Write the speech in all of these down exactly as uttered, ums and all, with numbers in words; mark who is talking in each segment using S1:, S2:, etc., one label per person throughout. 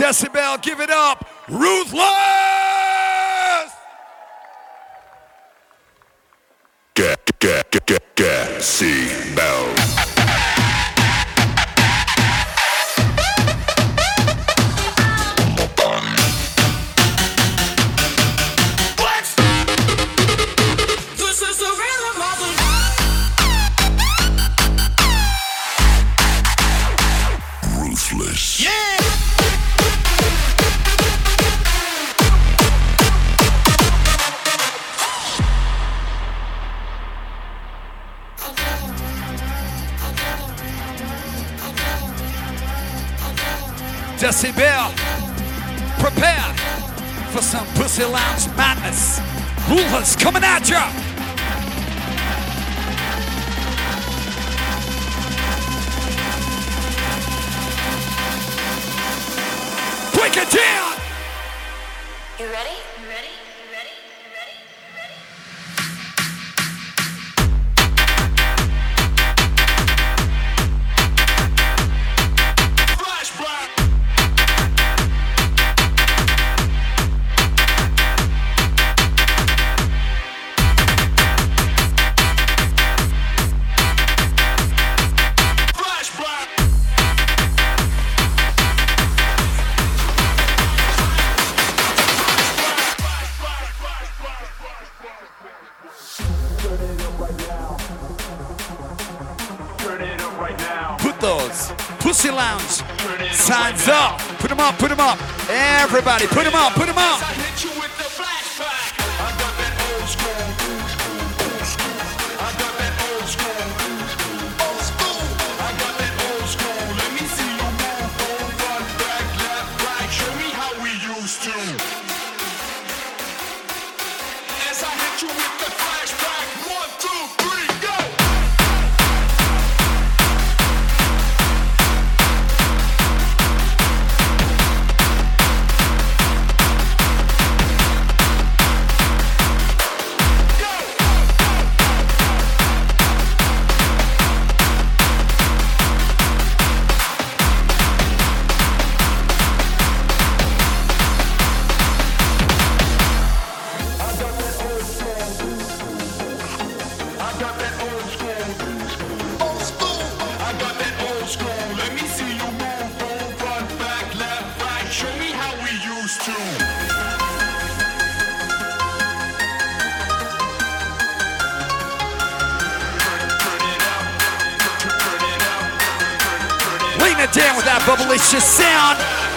S1: Decibel, give it up. Ruthless!
S2: Get, get, get, get, get, Decibel.
S1: Decibel, prepare for some Pussy Lounge madness. Ruthless coming at ya. Break it down.
S3: You ready? You ready? You ready?
S1: Pussy Lounge signs up. Put them up, put them up. Everybody, put them up, put them up. Down with that bubblicious sound.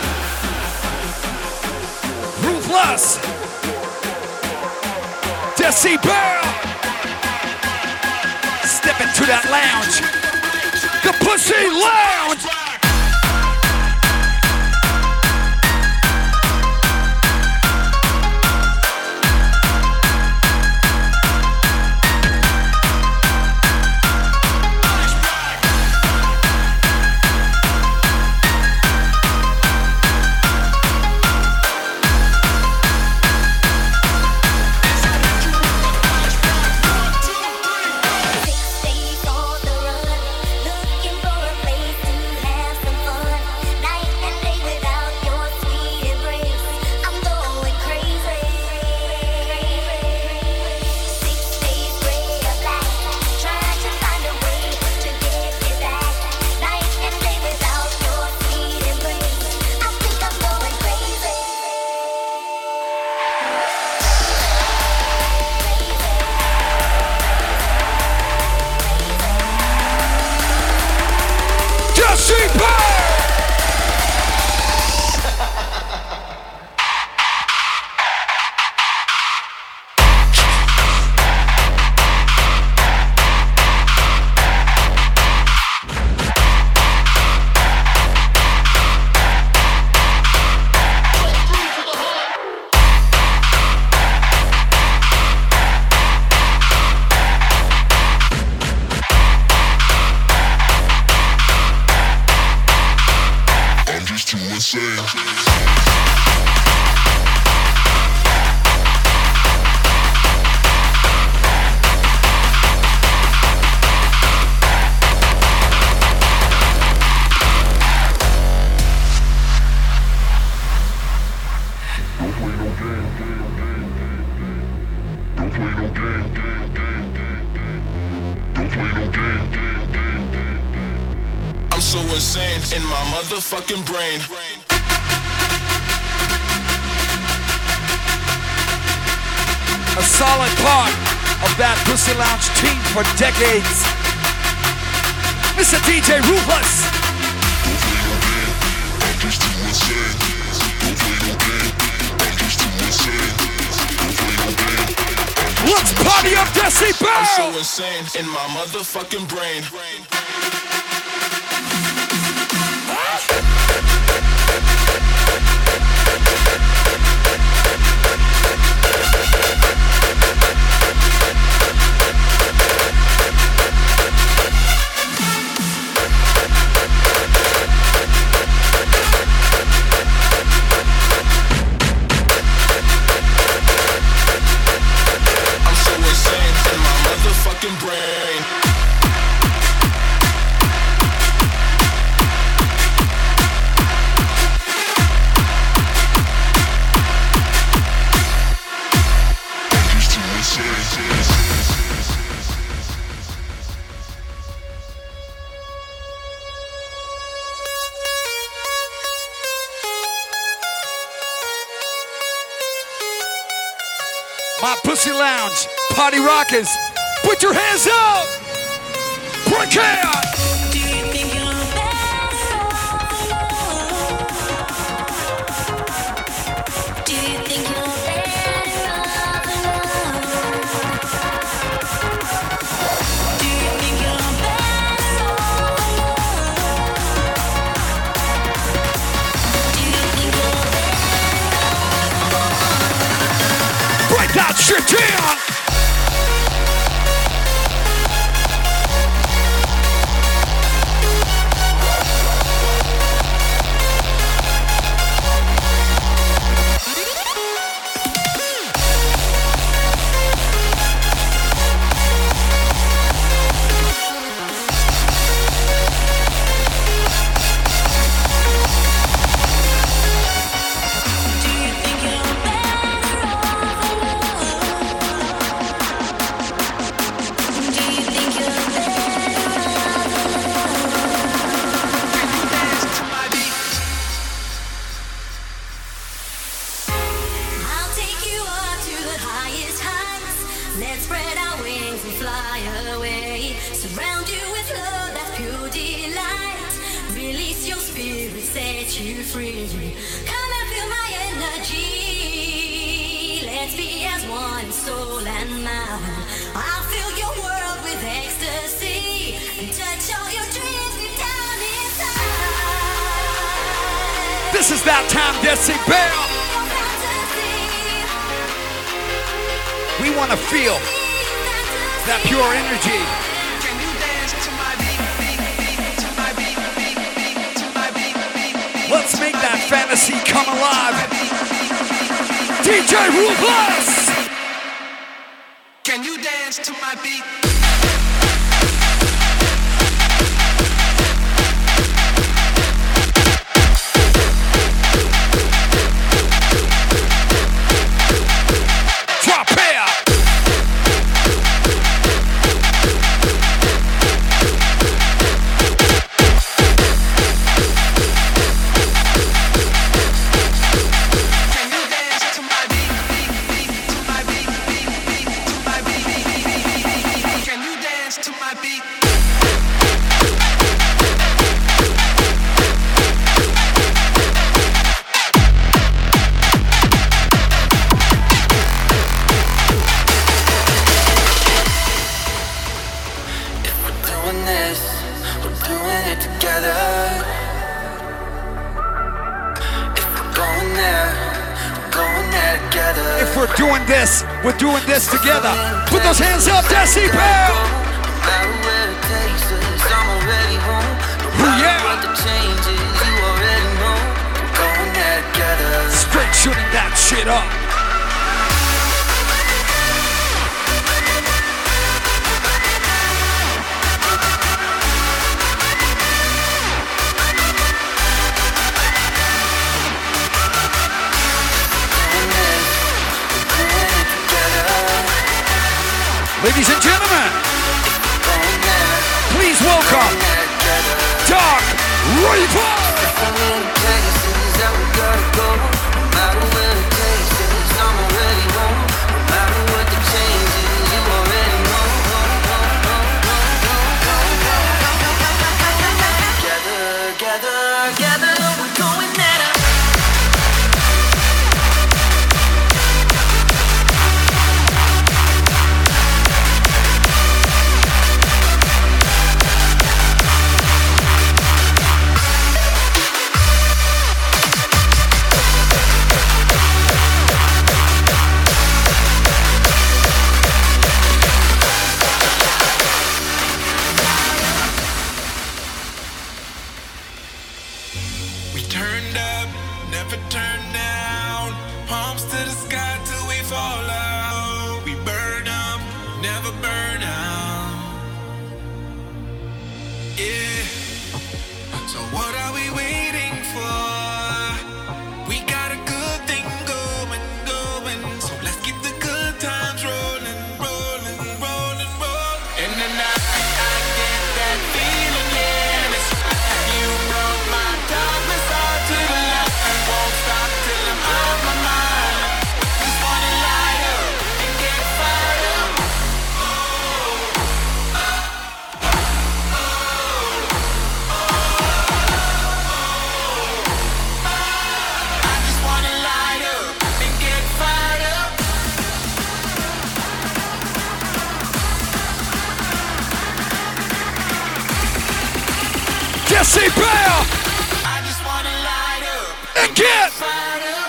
S1: Ruthless. Decibel. Step into that lounge. The Pussy Lounge.
S4: insane in my motherfucking brain.
S1: A solid part of that Pussy Lounge team for decades. Mister D J Ruthless. Let's party up Decibel!
S4: I'm so insane in my motherfucking brain. Fucking brain.
S1: My Pussy Lounge, party rockers. Put your hands up! Break out!
S3: Do you think you're better alone? Do you think you're better alone? Do you think you're better alone? Do you think you're better alone?
S1: Break that shit down! This is that time, Decibel. We want to feel that pure energy.
S4: Can you dance to my beat, beat, beat, to my beat, beat, beat, to my beat, beat, beat.
S1: Let's make that fantasy come alive. D J Ruthless.
S4: Can you dance to my beat?
S1: We're doing this together. Put those hands up, Decibel! Ooh, yeah! Straight shooting that shit up. Ladies and gentlemen, please welcome Dark Raver! Jesse Bell! I just wanna light up and get fired up.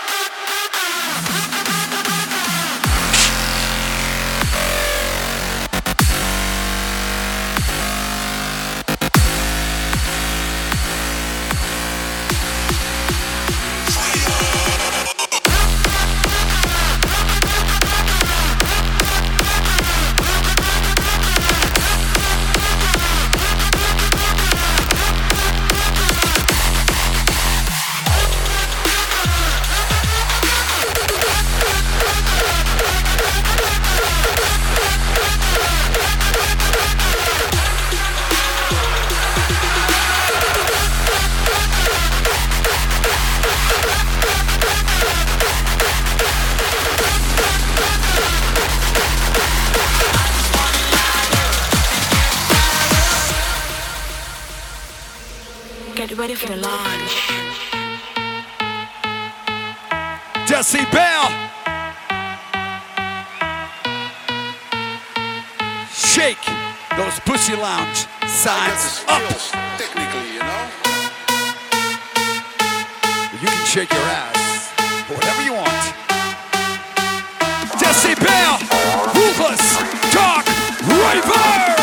S5: Get ready for the launch.
S1: Jesse Bell. Shake those Pussy Lounge signs up.
S6: Technically, you know.
S1: You can shake your ass whatever you want. Jesse Bell, Ruthless Talk Raver.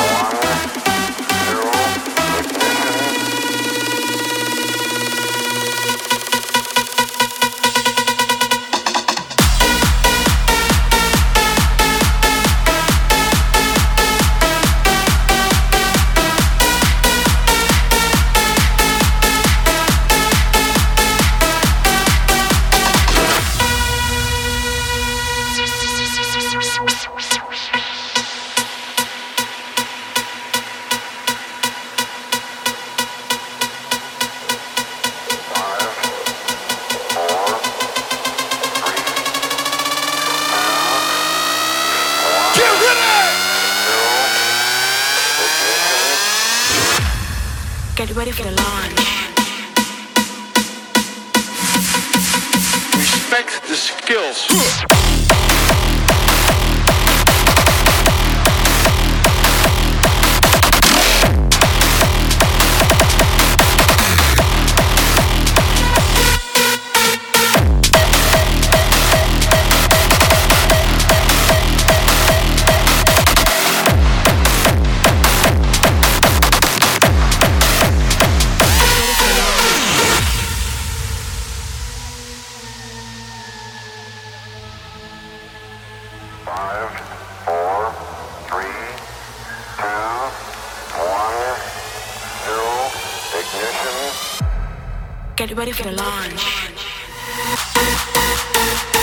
S5: Get ready for the launch.
S6: Respect the skills.
S5: Get ready for the launch.